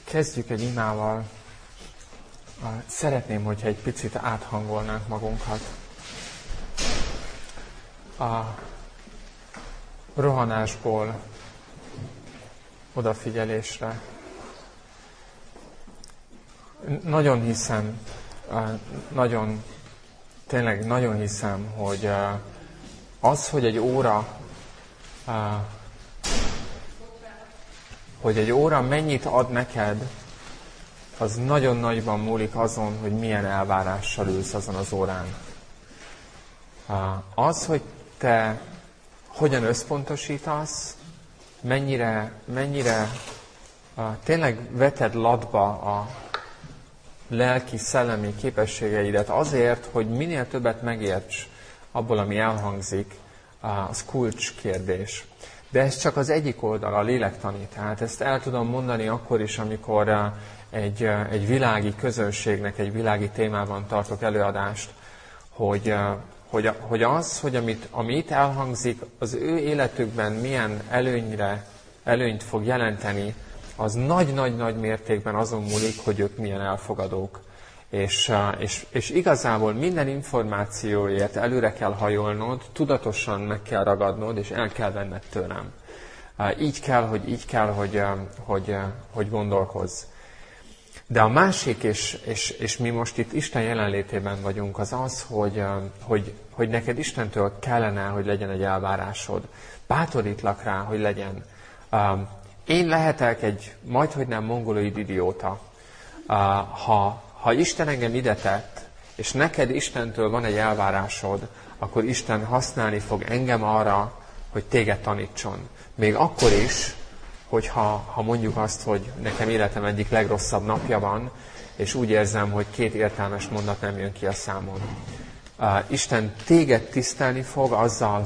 Kezdjük egy imával. Szeretném, hogyha egy picit áthangolnánk magunkat a rohanásból odafigyelésre. Nagyon hiszem, tényleg nagyon hiszem, hogy az, hogy egy óra mennyit ad neked, az nagyon nagyban múlik azon, hogy milyen elvárással ülsz azon az órán. Az, hogy te hogyan összpontosítasz, mennyire tényleg veted latba a lelki, szellemi képességeidet azért, hogy minél többet megérts abból, ami elhangzik, az kulcskérdés. De ez csak az egyik oldal, a lélektani. Tehát ezt el tudom mondani akkor is, amikor egy világi közönségnek, egy világi témában tartok előadást, hogy ami itt elhangzik, az ő életükben milyen előnyt fog jelenteni, az nagy-nagy-nagy mértékben azon múlik, hogy ők milyen elfogadók. És igazából minden információért előre kell hajolnod, tudatosan meg kell ragadnod, és el kell venned tőlem. Így kell, hogy gondolkozz. De a másik, és mi most itt Isten jelenlétében vagyunk, az az, hogy neked Istentől kellene, hogy legyen egy elvárásod. Bátorítlak rá, hogy legyen. Én lehetek egy majdhogy nem mongoloid idióta. Ha Isten engem ide tett, és neked Istentől van egy elvárásod, akkor Isten használni fog engem arra, hogy téged tanítson. Még akkor is, hogyha mondjuk azt, hogy nekem életem egyik legrosszabb napja van, és úgy érzem, hogy 2 értelmes mondat nem jön ki a számon. Isten téged tisztelni fog azzal,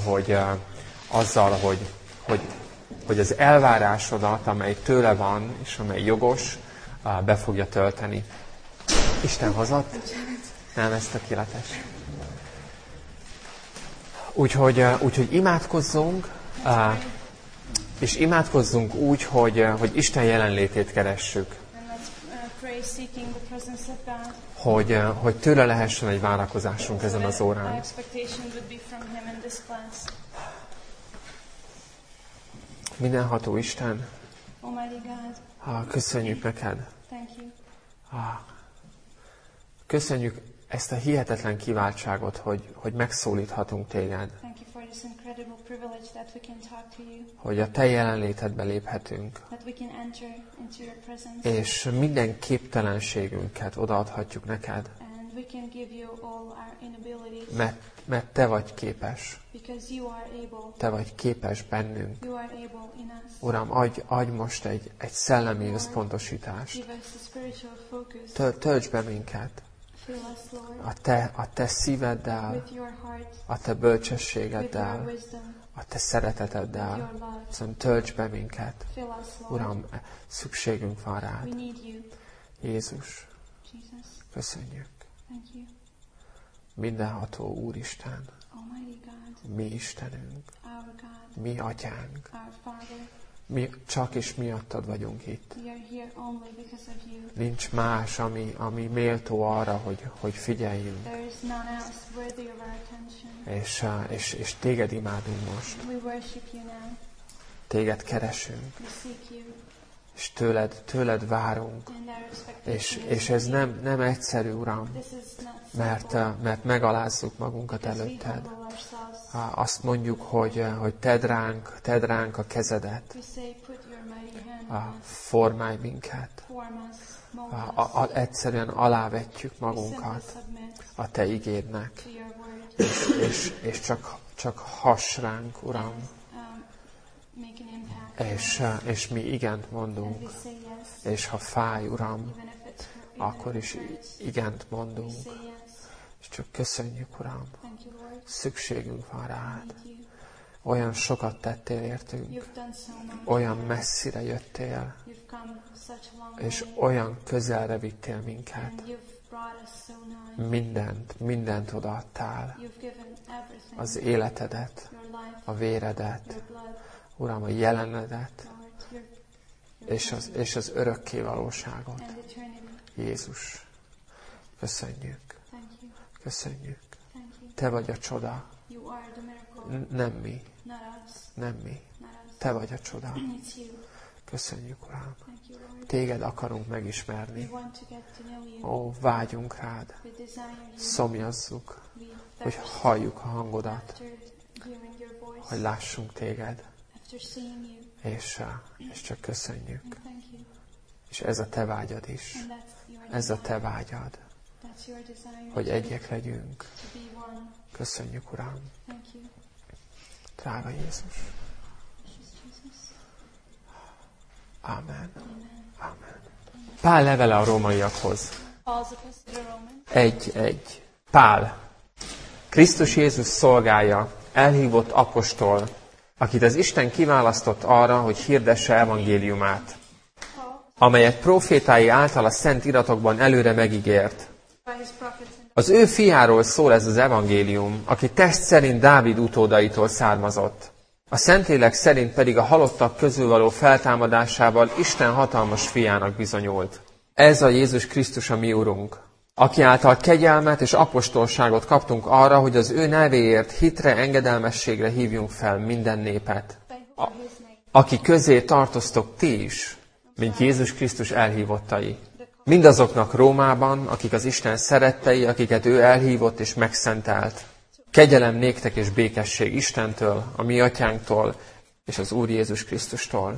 hogy az elvárásodat, amely tőle van, és amely jogos, be fogja tölteni. Isten hozott? Nem, ez tökéletes. Úgyhogy imádkozzunk, és imádkozzunk úgy, hogy Isten jelenlétét keressük. Hogy tőle lehessen egy várakozásunk ezen az órán. Mindenható Isten, köszönjük neked. Köszönjük ezt a hihetetlen kiváltságot, hogy megszólíthatunk téged. Hogy a te jelenlétedbe léphetünk. És minden képtelenségünket odaadhatjuk neked. Mert te vagy képes. Te vagy képes bennünk. Uram, adj most egy szellemi összpontosítást. Töltsd be minket. A te szíveddel, a te bölcsességeddel, a te szereteteddel. Szóval töltsd be minket. Uram, szükségünk van rád. Jézus, köszönjük. Mindenható Úristen, mi Istenünk, mi Atyánk, mi csak és miattad vagyunk itt. Nincs más, ami méltó arra, hogy figyeljünk. És téged imádunk most. Téged keresünk. És tőled várunk. És ez nem egyszerű, Uram, mert megalázzuk magunkat előtted. Azt mondjuk, hogy tedd ránk a kezedet. Formálj minket. Egyszerűen alávetjük magunkat a te igédnek. És csak hass ránk, Uram. És mi igent mondunk. És ha fáj, Uram, akkor is igent mondunk. És csak köszönjük, Uram. Szükségünk van rád. Olyan sokat tettél értünk. Olyan messzire jöttél. És olyan közelre vittél minket. Mindent odaadtál. Az életedet, a véredet, Uram, a jelenedet, és az örökké valóságot. and eternity. Jézus, köszönjük, Thank you. köszönjük. Thank you. Te vagy a csoda, You are the miracle, nem mi, not us, nem mi. not us. Te vagy a csoda. It's you. Köszönjük, Uram. Thank you, Lord. Téged akarunk We megismerni. want to get to know you. Ó, vágyunk rád. We desire you. Szomjazzuk, We hogy thirst halljuk a hangodat, after hearing your voice, hogy lássunk téged, after seeing you. és csak köszönjük. And thank you. És ez a te vágyad is. And that's your Ez a desire. te vágyad, That's your desire. hogy egyek legyünk. To be one. Köszönjük, Uram. Thank you. Drága Jézus. Precious Jesus. Amen. Amen. Pál levele a rómaiakhoz. Paul's epistle to Romans. 1:1. Pál, Krisztus Jézus szolgája, elhívott apostol, akit az Isten kiválasztott arra, hogy hirdesse evangéliumát, amelyet prófétái által a szent iratokban előre megígért. By his prophets and Az ő fiáról szól ez az evangélium, aki test szerint Dávid utódaitól származott. A Szentlélek szerint pedig a halottak közül való feltámadásával Isten hatalmas fiának bizonyult. Ez a Jézus Krisztus a mi Urunk, aki által kegyelmet és apostolságot kaptunk arra, hogy az ő nevéért hitre, engedelmességre hívjunk fel minden népet, by his name. aki közé tartoztok ti is, mint Jézus Krisztus elhívottai. Mindazoknak Rómában, akik az Isten szerettei, akiket ő elhívott és megszentelt. Kegyelem néktek és békesség Istentől, a mi atyánktól és az Úr Jézus Krisztustól.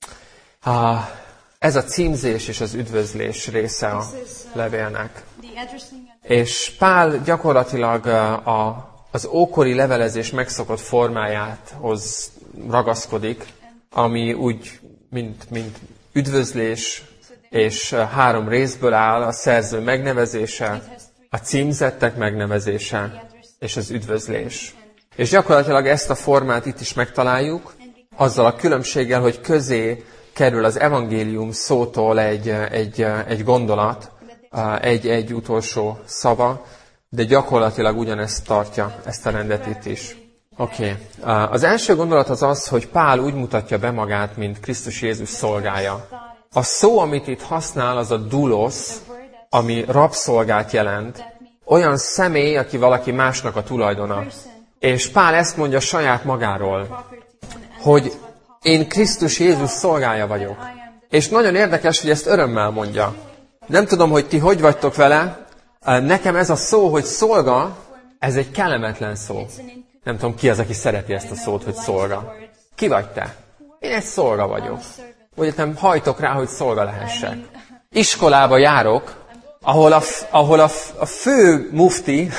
Ez a címzés és az üdvözlés része a levélnek. The addressing and És Pál gyakorlatilag az ókori levelezés megszokott formájához ragaszkodik, ami úgy, mint üdvözlés, és 3 részből áll: a szerző megnevezése, a címzettek megnevezése, és az üdvözlés. És gyakorlatilag ezt a formát itt is megtaláljuk, azzal a különbséggel, hogy közé kerül az evangélium szótól egy gondolat, egy utolsó szava, de gyakorlatilag ugyanezt tartja, ezt a rendet itt is. Oké. Az első gondolat az az, hogy Pál úgy mutatja be magát, mint Krisztus Jézus szolgája. A szó, amit itt használ, az a doulos, ami rabszolgát jelent. Olyan személy, aki valaki másnak a tulajdona. És Pál ezt mondja saját magáról, property and hogy én Krisztus Jézus szolgája vagyok. És nagyon érdekes, hogy ezt örömmel mondja. Nem tudom, hogy ti hogy vagytok vele. Nekem ez a szó, hogy szolga, ez egy kellemetlen szó. Nem tudom, ki az, aki szereti ezt a szót, hogy szolga. Ki vagy te? Én egy szolga vagyok. Vagy nem hajtok rá, hogy szolga lehessek. Iskolába járok, ahol a fő mufti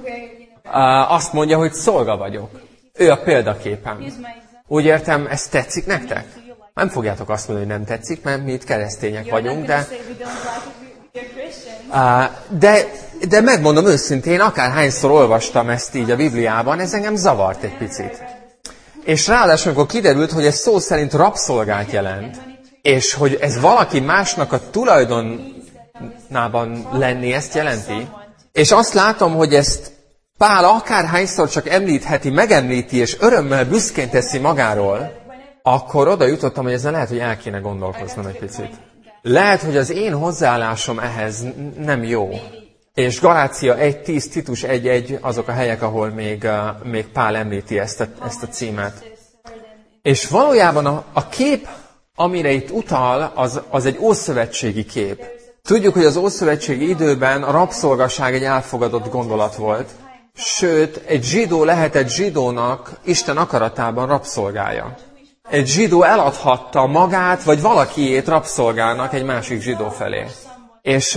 azt mondja, hogy szolga vagyok. Ő a példaképem. Here's my example. Úgy értem, ez tetszik nektek? Nem fogjátok azt mondani, hogy nem tetszik, mert mi itt keresztények You're vagyunk, not de... going to say we don't like it, we're Christians. De megmondom őszintén, akárhányszor olvastam ezt így a Bibliában, ez engem zavart egy picit. És ráadásul, amikor kiderült, hogy ez szó szerint rabszolgát jelent, és hogy ez valaki másnak a tulajdonában lenni, ezt jelenti, és azt látom, hogy ezt Pál akárhányszor csak említheti, megemlíti, és örömmel büszkén teszi magáról, akkor oda jutottam, hogy ezzel lehet, hogy el kéne gondolkoznom egy picit. Lehet, hogy az én hozzáállásom ehhez nem jó. És Galácia 1.10, Titus 1.1 azok a helyek, ahol még Pál említi ezt a címet. És valójában a kép, amire itt utal, az egy ószövetségi kép. Tudjuk, hogy az ószövetségi időben a rabszolgaság egy elfogadott gondolat volt. Sőt, egy zsidó lehetett zsidónak Isten akaratában rabszolgája. Egy zsidó eladhatta magát, vagy valakiét rabszolgának egy másik zsidó felé. És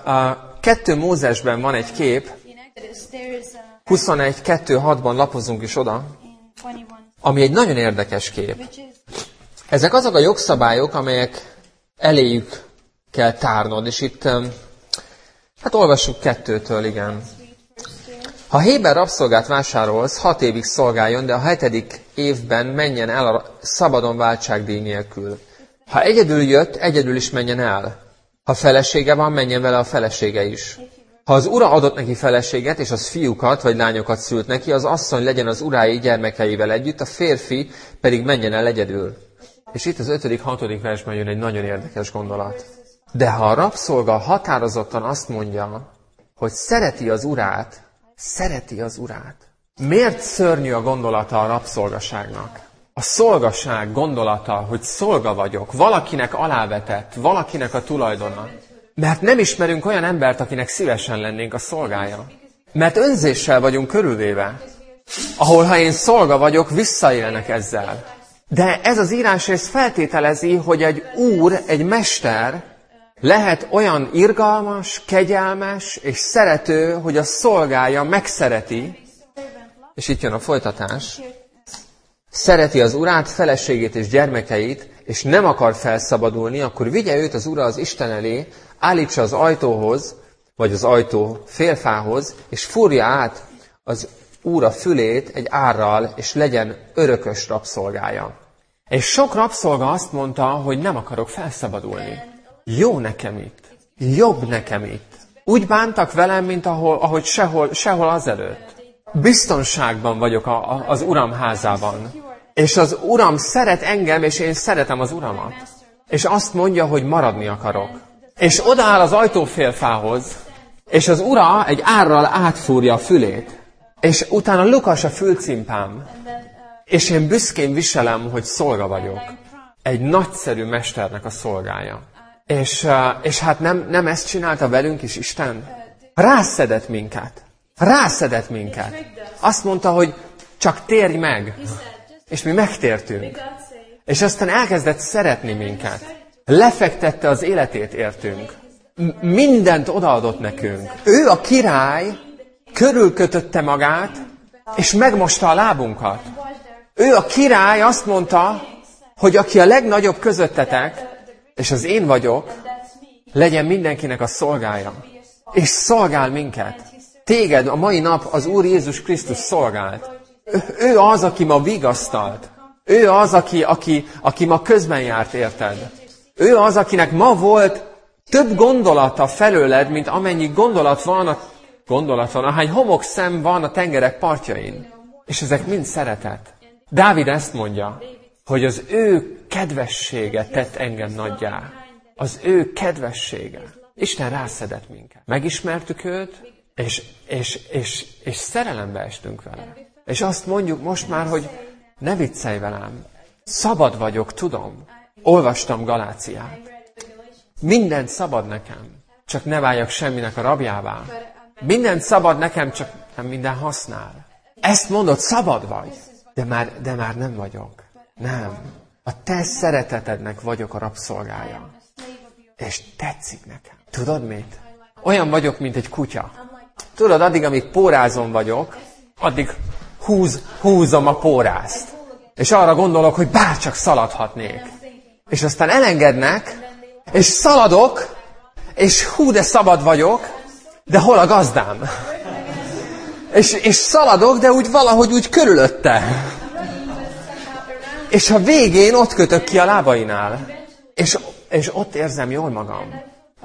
2 Mózesben van egy kép, In Exodus, there is 21.2.6-ban lapozunk is oda, in 21, ami egy nagyon érdekes kép. which is Ezek azok a jogszabályok, amelyek eléjük kell tárnod, és itt, hát olvassuk 2-től, igen. Ha héber rabszolgát vásárolsz, 6 évig szolgáljon, de a 7. évben menjen el a szabadon váltságdíj nélkül. Ha egyedül jött, egyedül is menjen el. Ha felesége van, menjen vele a felesége is. Ha az ura adott neki feleséget, és az fiúkat vagy lányokat szült neki, az asszony legyen az urái gyermekeivel együtt, a férfi pedig menjen el egyedül. És itt az 5.-6. versben jön egy nagyon érdekes gondolat. De ha a rabszolga határozottan azt mondja, hogy szereti az urát. Miért szörnyű a gondolata a rabszolgaságnak? A szolgaság gondolata, hogy szolga vagyok, valakinek alávetett, valakinek a tulajdona. Mert nem ismerünk olyan embert, akinek szívesen lennénk a szolgája. Mert önzéssel vagyunk körülvéve, ahol ha én szolga vagyok, visszaélnek ezzel. De ez az írásrész feltételezi, hogy egy úr, egy mester lehet olyan irgalmas, kegyelmes és szerető, hogy a szolgája megszereti, és itt jön a folytatás, szereti az urát, feleségét és gyermekeit, és nem akar felszabadulni, akkor vigye őt az ura az Isten elé, állítsa az ajtóhoz, vagy az ajtó félfához, és fúrja át az úra fülét egy árral, és legyen örökös rabszolgája. És sok rabszolga azt mondta, hogy nem akarok felszabadulni. Jó nekem itt. Jobb nekem itt. Úgy bántak velem, mint ahogy sehol azelőtt. Biztonságban vagyok az Uram házában. És az Uram szeret engem, és én szeretem az Uramat. És azt mondja, hogy maradni akarok. És odaáll az ajtófélfához, és az ura egy árral átfúrja a fülét. És utána lukas a fülcimpám. És én büszkén viselem, hogy szolga vagyok. Egy nagyszerű mesternek a szolgája. És hát nem ezt csinálta velünk is Isten? Rászedett minket. Azt mondta, hogy csak térj meg. És mi megtértünk. És aztán elkezdett szeretni minket. Lefektette az életét értünk. Mindent odaadott nekünk. Ő a király, körülkötötte magát, és megmosta a lábunkat. Ő a király azt mondta, hogy aki a legnagyobb közöttetek, és az én vagyok, legyen mindenkinek a szolgája. És szolgál minket. Téged a mai nap az Úr Jézus Krisztus szolgált. Ő az, aki ma vigasztalt. Ő az, aki ma közben járt, érted? Ő az, akinek ma volt több gondolata felőled, mint amennyi gondolat van, ahány homokszem van a tengerek partjain. És ezek mind szeretet. Dávid ezt mondja, hogy az ő kedvessége tett engem nagyjá. Az ő kedvessége. Isten rászedett minket. Megismertük őt, és szerelembe estünk vele. És azt mondjuk most már, hogy ne viccelj velem. Szabad vagyok, tudom. Olvastam Galáciát. Mindent szabad nekem, csak ne váljak semminek a rabjává. Mindent szabad nekem, csak nem minden használ. Ezt mondod, szabad vagy, de már nem vagyok. Nem. A te szeretetednek vagyok a rabszolgája. És tetszik nekem. Tudod mit? Olyan vagyok, mint egy kutya. Tudod, addig, amíg pórázon vagyok, addig húzom a pórázt. És arra gondolok, hogy bárcsak szaladhatnék. És aztán elengednek, és szaladok, és de szabad vagyok, de hol a gazdám? És szaladok, de úgy valahogy úgy körülötte. És a végén ott kötök ki a lábainál. És ott érzem jól magam.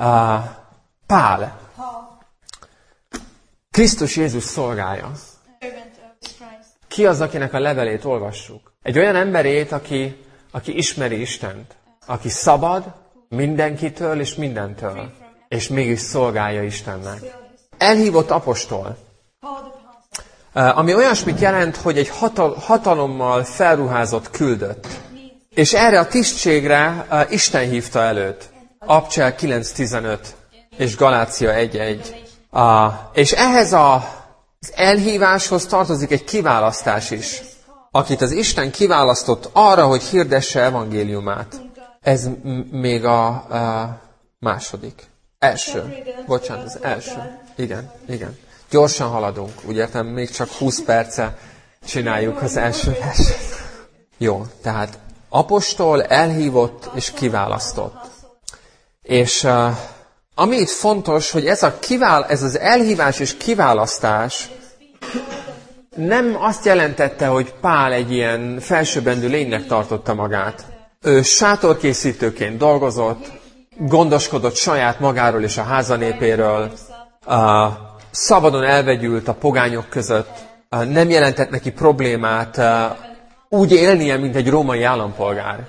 Pál. Krisztus Jézus szolgája. Ki az, akinek a levelét olvassuk? Egy olyan emberét, aki ismeri Istent. Aki szabad mindenkitől és mindentől. És mégis szolgálja Istennek. Elhívott apostol. Ami olyasmit jelent, hogy egy hatalommal felruházott küldött. És erre a tisztségre Isten hívta előtt. Abcsel 9.15 és Galácia 1.1. És ehhez az elhíváshoz tartozik egy kiválasztás is, akit az Isten kiválasztott arra, hogy hirdesse evangéliumát. Ez még a második. Bocsánat, az első. Igen. Gyorsan haladunk. Úgy értem, még csak 20 perce csináljuk az első verset. Jó, tehát apostol, elhívott és kiválasztott. És ami itt fontos, hogy ez az elhívás és kiválasztás nem azt jelentette, hogy Pál egy ilyen felsőbbrendű lénynek tartotta magát. Ő sátorkészítőként dolgozott, gondoskodott saját magáról és a házanépéről, szabadon elvegyült a pogányok között, nem jelentett neki problémát úgy élnie, mint egy római állampolgár.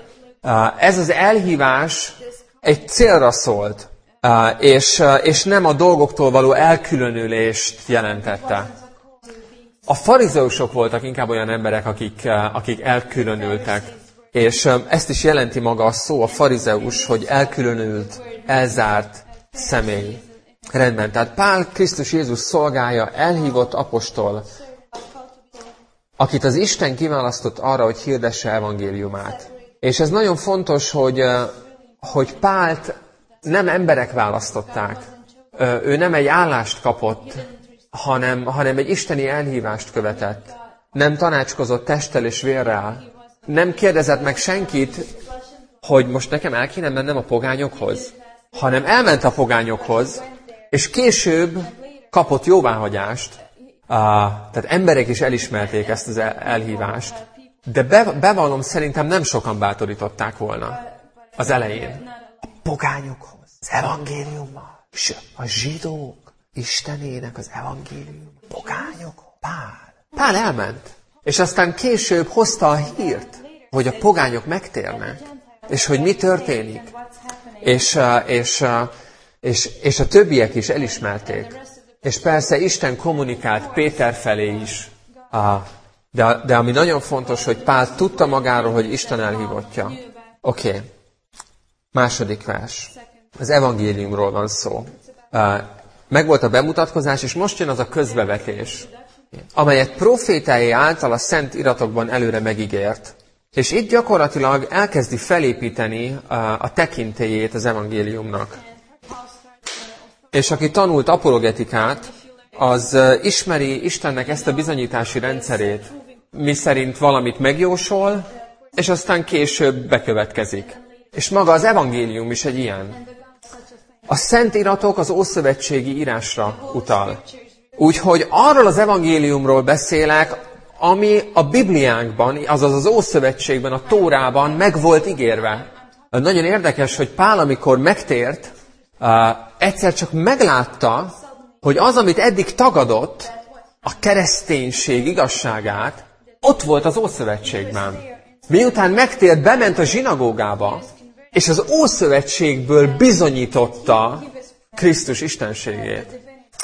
Ez az elhívás egy célra szólt, és nem a dolgoktól való elkülönülést jelentette. A farizeusok voltak inkább olyan emberek, akik elkülönültek. És ezt is jelenti maga a szó, a farizeus, hogy elkülönült, elzárt személy. Rendben, tehát Pál Krisztus Jézus szolgája, elhívott apostol, akit az Isten kiválasztott arra, hogy hirdesse evangéliumát. És ez nagyon fontos, hogy Pált nem emberek választották. Ő nem egy állást kapott, hanem egy isteni elhívást követett. Nem tanácskozott testtel és vérrel. Nem kérdezett meg senkit, hogy most nekem el kéne mennem a pogányokhoz, hanem elment a pogányokhoz, és később kapott jóváhagyást. Tehát emberek is elismerték ezt az elhívást, de bevallom, szerintem nem sokan bátorították volna az elején. A pogányokhoz, az evangéliummal, és a zsidók Istenének az evangélium, pogányok, Pál elment, és aztán később hozta a hírt, hogy a pogányok megtérnek, és hogy mi történik. És a többiek is elismerték. És persze Isten kommunikált Péter felé is. De ami nagyon fontos, hogy Pál tudta magáról, hogy Isten elhívottja. Oké. Második vers. Az evangéliumról van szó. Megvolt a bemutatkozás, és most jön az a közbevetés, amelyet profétái által a szent iratokban előre megígért. És itt gyakorlatilag elkezdi felépíteni a tekintélyét az evangéliumnak. És aki tanult apologetikát, az ismeri Istennek ezt a bizonyítási rendszerét, miszerint valamit megjósol, és aztán később bekövetkezik. És maga az evangélium is egy ilyen. A szent iratok az ószövetségi írásra utal. Úgyhogy arról az evangéliumról beszélek, ami a Bibliánkban, azaz az Ószövetségben, a Tórában meg volt ígérve. Nagyon érdekes, hogy Pál, amikor megtért, egyszer csak meglátta, hogy az, amit eddig tagadott, a kereszténység igazságát, ott volt az Ószövetségben. Miután megtért, bement a zsinagógába, és az Ószövetségből bizonyította Krisztus istenségét.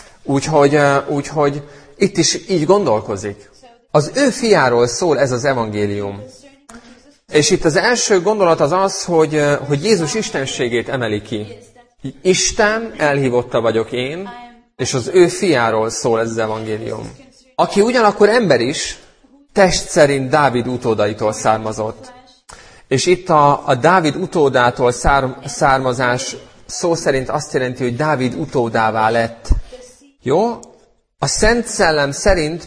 Úgyhogy itt is így gondolkozik. Az ő fiáról szól ez az evangélium. És itt az első gondolat az, hogy Jézus istenségét emeli ki. Isten elhívotta vagyok én, és az ő fiáról szól ez az evangélium. Aki ugyanakkor ember is, test szerint Dávid utódaitól származott. És itt a Dávid utódától származás szó szerint azt jelenti, hogy Dávid utódává lett. Jó? A Szent Szellem szerint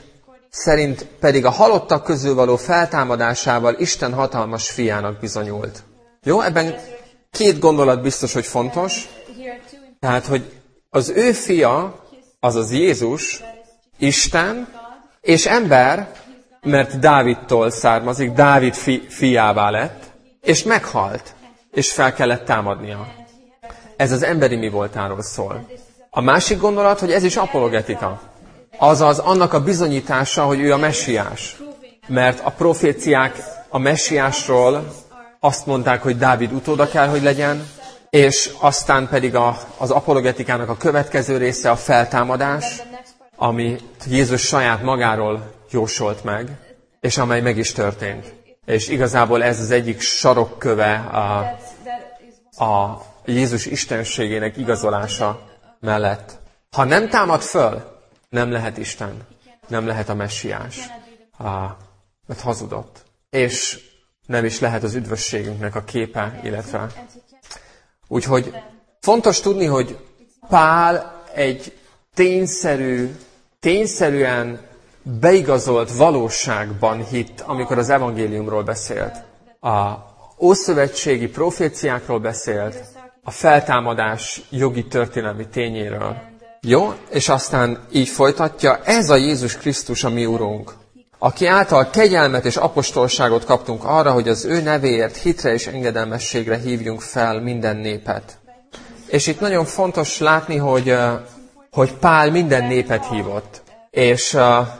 pedig a halottak közül való feltámadásával Isten hatalmas fiának bizonyult. Jó? Ebben két gondolat biztos, hogy fontos. Tehát, hogy az ő fia, azaz Jézus, Isten, és ember, mert Dávidtól származik, Dávid fiává lett, és meghalt, és fel kellett támadnia. Ez az emberi mi voltáról szól. A másik gondolat, hogy ez is apologetika. Azaz annak a bizonyítása, hogy ő a messiás. Mert a proféciák a messiásról azt mondták, hogy Dávid utóda kell, hogy legyen, és aztán pedig az apologetikának a következő része a feltámadás, amit Jézus saját magáról jósolt meg, és amely meg is történt. És igazából ez az egyik sarokköve a Jézus istenségének igazolása mellett. Ha nem támad föl, nem lehet Isten, nem lehet a messiás, mert hazudott. És nem is lehet az üdvösségünknek a képe, illetve. Úgyhogy fontos tudni, hogy Pál egy tényszerűen beigazolt valóságban hitt, amikor az evangéliumról beszélt. A ószövetségi proféciákról beszélt, a feltámadás jogi történelmi tényéről. Jó? És aztán így folytatja, ez a Jézus Krisztus a mi Urunk, aki által kegyelmet és apostolságot kaptunk arra, hogy az ő nevéért hitre és engedelmességre hívjunk fel minden népet. És itt nagyon fontos látni, hogy Pál minden népet hívott, és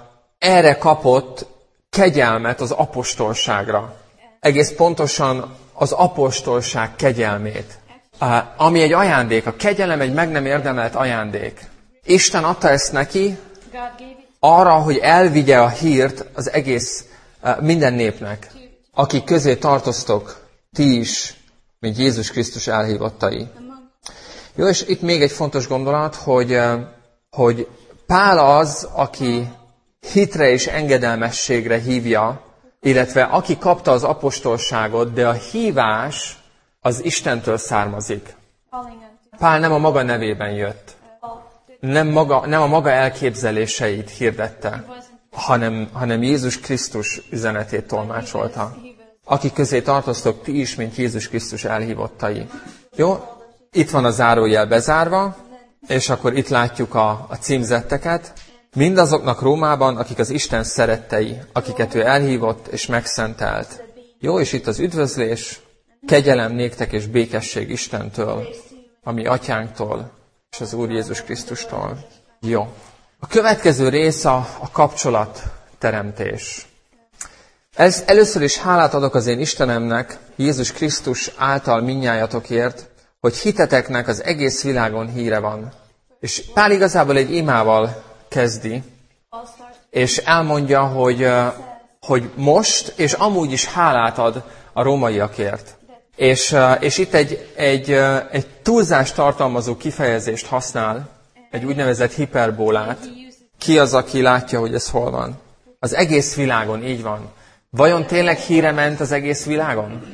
erre kapott kegyelmet az apostolságra. Egész pontosan az apostolság kegyelmét, ami egy ajándék. A kegyelem egy meg nem érdemelt ajándék. Isten adta ezt neki arra, hogy elvigye a hírt az egész minden népnek, akik közé tartoztok ti is, mint Jézus Krisztus elhívottai. Jó, és itt még egy fontos gondolat, hogy Pál az, aki hitre és engedelmességre hívja, illetve aki kapta az apostolságot, de a hívás az Istentől származik. Pál nem a maga nevében jött, nem a maga elképzeléseit hirdette, hanem Jézus Krisztus üzenetét tolmácsolta. Akik közé tartoztok ti is, mint Jézus Krisztus elhívottai. Jó? Itt van a zárójel bezárva, és akkor itt látjuk a címzetteket. Mindazoknak Rómában, akik az Isten szerettei, akiket ő elhívott és megszentelt. Jó, és itt az üdvözlés, kegyelem néktek és békesség Istentől, ami atyánktól és az Úr Jézus Krisztustól. Jó. A következő rész a kapcsolatteremtés. Először is hálát adok az én Istenemnek, Jézus Krisztus által mindnyájatokért, hogy hiteteknek az egész világon híre van. És Pál igazából egy imával kezdi, és elmondja, hogy most, és amúgy is hálát ad a rómaiakért. És itt egy túlzást tartalmazó kifejezést használ, egy úgynevezett hiperbolát. Ki az, aki látja, hogy ez hol van? Az egész világon, így van. Vajon tényleg híre ment az egész világon?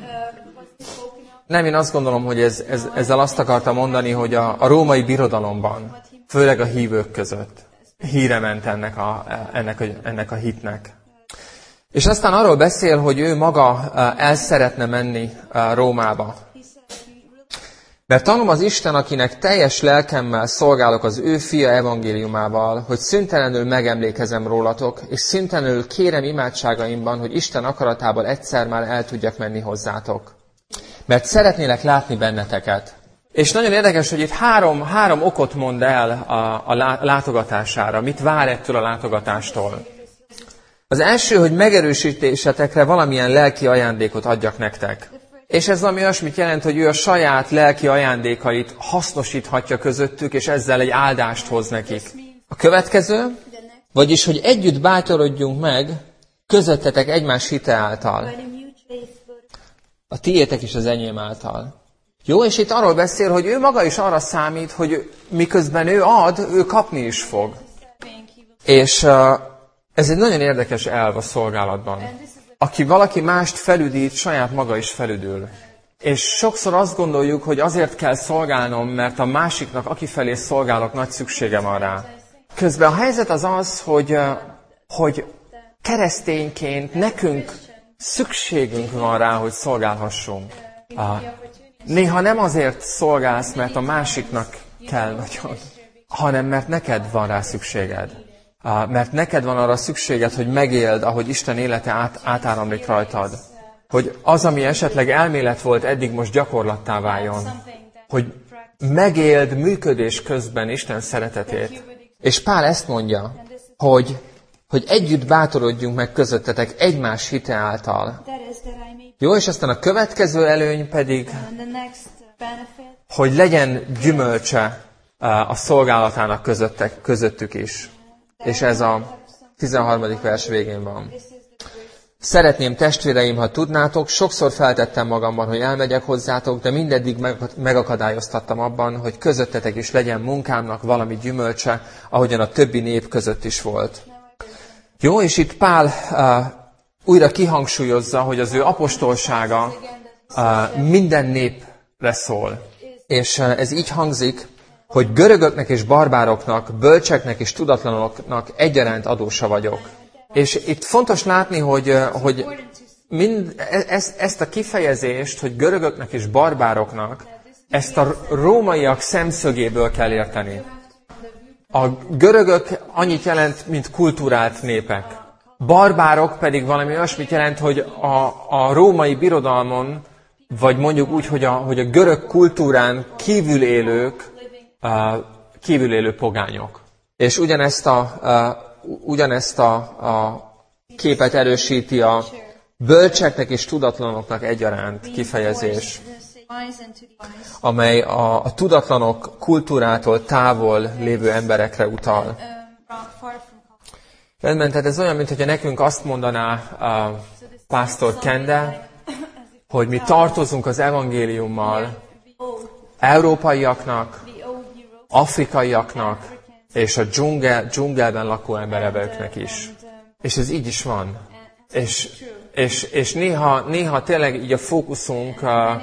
Nem, én azt gondolom, hogy ezzel azt akarta mondani, hogy a római birodalomban, főleg a hívők között híre ment ennek a hitnek. És aztán arról beszél, hogy ő maga el szeretne menni Rómába. Mert tanom az Isten, akinek teljes lelkemmel szolgálok az ő fia evangéliumával, hogy szüntelenül megemlékezem rólatok, és szüntelenül kérem imádságaimban, hogy Isten akaratából egyszer már el tudjak menni hozzátok. Mert szeretnélek látni benneteket. És nagyon érdekes, hogy itt három okot mond el a látogatására. Mit vár ettől a látogatástól? Az első, hogy megerősítésetekre valamilyen lelki ajándékot adjak nektek. És ez valami olyasmit jelent, hogy ő a saját lelki ajándékait hasznosíthatja közöttük, és ezzel egy áldást hoz nekik. A következő, vagyis, hogy együtt bátorodjunk meg közöttetek egymás hite által. A tiétek is az enyém által. Jó, és itt arról beszél, hogy ő maga is arra számít, hogy miközben ő ad, ő kapni is fog. És ez egy nagyon érdekes elv a szolgálatban. Aki valaki mást felüdít, saját maga is felüdül. És sokszor azt gondoljuk, hogy azért kell szolgálnom, mert a másiknak, aki felé szolgálok, nagy szüksége van rá. Közben a helyzet az, hogy keresztényként nekünk szükségünk van rá, hogy szolgálhassunk. Néha nem azért szolgálsz, mert a másiknak kell nagyon, hanem mert neked van rá szükséged. Mert neked van arra szükséged, hogy megéld, ahogy Isten élete átáramlik rajtad. Hogy az, ami esetleg elmélet volt, eddig most gyakorlattá váljon. Hogy megéld működés közben Isten szeretetét. És Pál ezt mondja, hogy együtt bátorodjunk meg közöttetek egymás hite által. Jó, és aztán a következő előny pedig, hogy legyen gyümölcse a szolgálatának közöttük is. És ez a 13. vers végén van. Szeretném, testvéreim, ha tudnátok, sokszor feltettem magamban, hogy elmegyek hozzátok, de mindeddig megakadályoztattam abban, hogy közöttetek is legyen munkámnak valami gyümölcse, ahogyan a többi nép között is volt. Jó, és itt Pál újra kihangsúlyozza, hogy az ő apostolsága minden népre szól. És ez így hangzik, hogy görögöknek és barbároknak, bölcseknek és tudatlanoknak egyaránt adósa vagyok. És itt fontos látni, hogy ezt a kifejezést, hogy görögöknek és barbároknak, ezt a rómaiak szemszögéből kell érteni. A görögök annyit jelent, mint kulturált népek. Barbárok pedig valami olyasmit jelent, hogy a római birodalmon, vagy mondjuk úgy, hogy a görög kultúrán kívül élő pogányok. És ugyanezt a képet erősíti bölcseknek és tudatlanoknak egyaránt kifejezés, amely a tudatlanok kultúrától távol lévő emberekre utal. Rendben, tehát ez olyan, mintha nekünk azt mondaná a pásztor Kende, hogy mi tartozunk az evangéliummal európaiaknak, afrikaiaknak, és a dzsungelben lakó embereknek is. És ez így is van. És néha tényleg így a fókuszunk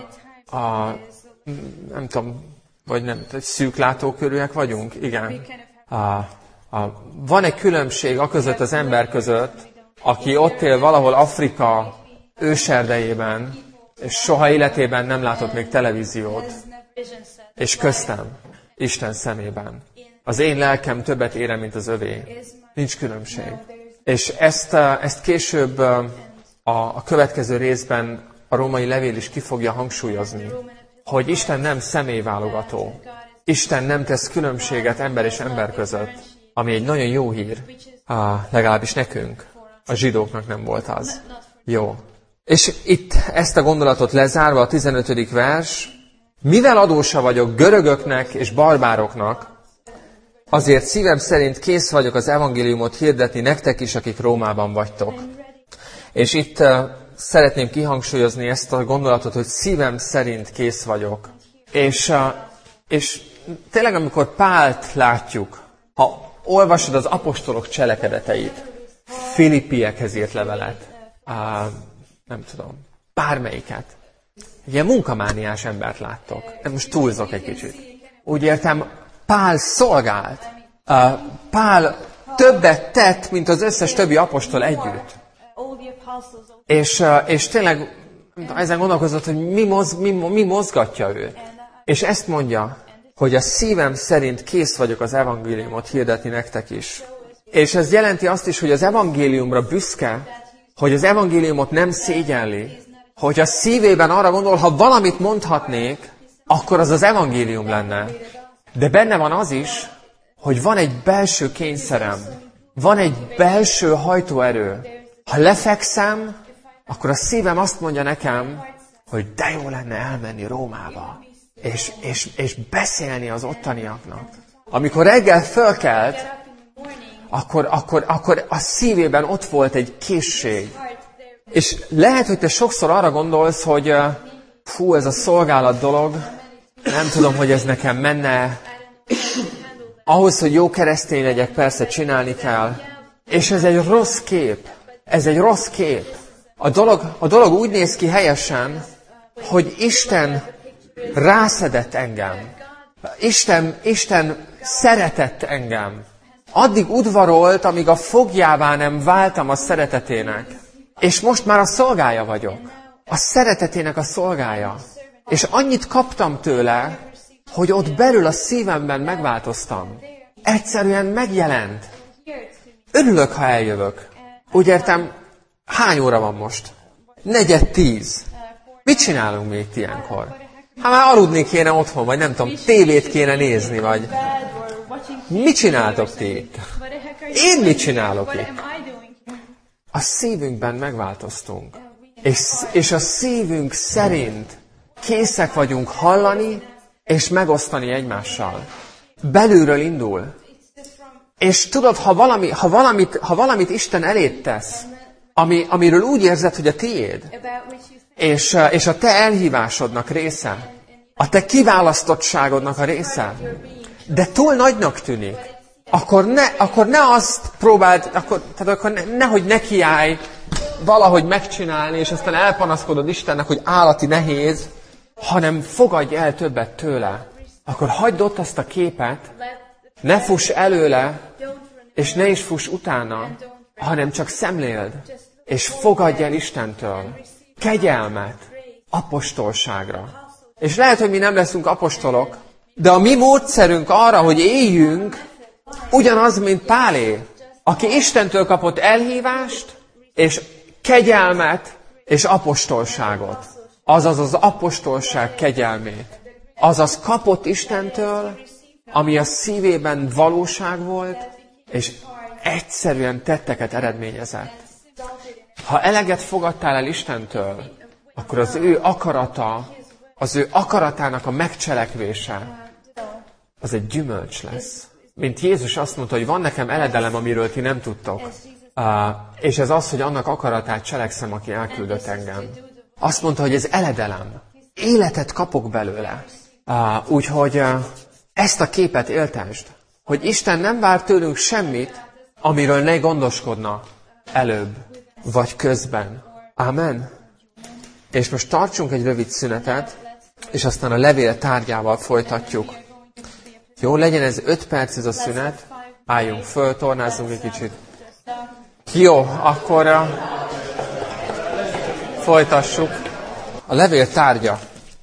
nem tudom, vagy nem, szűk látókörűek vagyunk? Igen. Van egy különbség aközött az ember között, aki ott él valahol Afrika őserdejében, és soha életében nem látott még televíziót, és köztem, Isten szemében. Az én lelkem többet ér, mint az övé. Nincs különbség. És ezt később a következő részben a római levél is ki fogja hangsúlyozni, hogy Isten nem személyválogató. Isten nem tesz különbséget ember és ember között, ami egy nagyon jó hír, legalábbis nekünk. A zsidóknak nem volt az. Jó. És itt ezt a gondolatot lezárva a 15. vers, mivel adósa vagyok görögöknek és barbároknak, azért szívem szerint kész vagyok az evangéliumot hirdetni nektek is, akik Rómában vagytok. És itt szeretném kihangsúlyozni ezt a gondolatot, hogy szívem szerint kész vagyok. És tényleg, amikor Pált látjuk, ha olvasod az apostolok cselekedeteit, Filippiekhez írt levelet, nem tudom, bármelyiket, egy ilyen munkamániás embert láttok. De most túlzok egy kicsit. Úgy értem, Pál szolgált. Pál többet tett, mint az összes többi apostol együtt. És tényleg ezen gondolkozott, hogy mi mozgatja őt. És ezt mondja, hogy a szívem szerint kész vagyok az evangéliumot hirdetni nektek is. És ez jelenti azt is, hogy az evangéliumra büszke, hogy az evangéliumot nem szégyelli, hogy a szívében arra gondol, ha valamit mondhatnék, akkor az az evangélium lenne. De benne van az is, hogy van egy belső kényszerem, van egy belső hajtóerő. Ha lefekszem, akkor a szívem azt mondja nekem, hogy de jó lenne elmenni Rómába, és beszélni az ottaniaknak. Amikor reggel fölkelt, akkor a szívében ott volt egy készség. És lehet, hogy te sokszor arra gondolsz, hogy ez a szolgálat dolog, nem tudom, hogy ez nekem menne. Ahhoz, hogy jó keresztény legyek, persze csinálni kell. És ez egy rossz kép. Ez egy rossz kép. A dolog úgy néz ki helyesen, hogy Isten rászedett engem. Isten szeretett engem. Addig udvarolt, amíg a fogjává nem váltam a szeretetének. És most már a szolgája vagyok. A szeretetének a szolgája. És annyit kaptam tőle, hogy ott belül a szívemben megváltoztam. Egyszerűen megjelent. Örülök, ha eljövök. Úgy értem, hány óra van most? 9:45. Mit csinálunk még ilyenkor? Hát már aludni kéne otthon, vagy nem tudom, tévét kéne nézni, vagy... Mit csináltok ti itt? Én mit csinálok itt? A szívünkben megváltoztunk. És a szívünk szerint készek vagyunk hallani, és megosztani egymással. Belülről indul. És tudod, ha valamit Isten eléd tesz, amiről úgy érzed, hogy a tiéd, és a te elhívásodnak része, a te kiválasztottságodnak a része, de túl nagynak tűnik, akkor ne azt próbáld, akkor nehogy nekiállj valahogy megcsinálni, és aztán elpanaszkodod Istennek, hogy állati nehéz, hanem fogadj el többet tőle. Akkor hagyd ott azt a képet, ne fuss előle, és ne is fuss utána, hanem csak szemléld, és fogadj el Istentől kegyelmet, apostolságra. És lehet, hogy mi nem leszünk apostolok, de a mi módszerünk arra, hogy éljünk, ugyanaz, mint Pálé, aki Istentől kapott elhívást, és kegyelmet, és apostolságot. Azaz az apostolság kegyelmét. Azaz kapott Istentől, ami a szívében valóság volt, és egyszerűen tetteket eredményezett. Ha eleget fogadtál el Istentől, akkor az ő akarata, az ő akaratának a megcselekvése, az egy gyümölcs lesz. Mint Jézus azt mondta, hogy van nekem eledelem, amiről ti nem tudtok. És ez az, hogy annak akaratát cselekszem, aki elküldött engem. Azt mondta, hogy ez eledelem. Életet kapok belőle. Úgyhogy ezt a képet éltesd, hogy Isten nem vár tőlünk semmit, amiről ne gondoskodna előbb vagy közben. Amen. És most tartsunk egy rövid szünetet, és aztán a levél tárgyával folytatjuk. Jó, legyen ez 5 perc ez a szünet. Álljunk föl, tornázzunk egy kicsit. Jó, akkor folytassuk. A levél tárgya.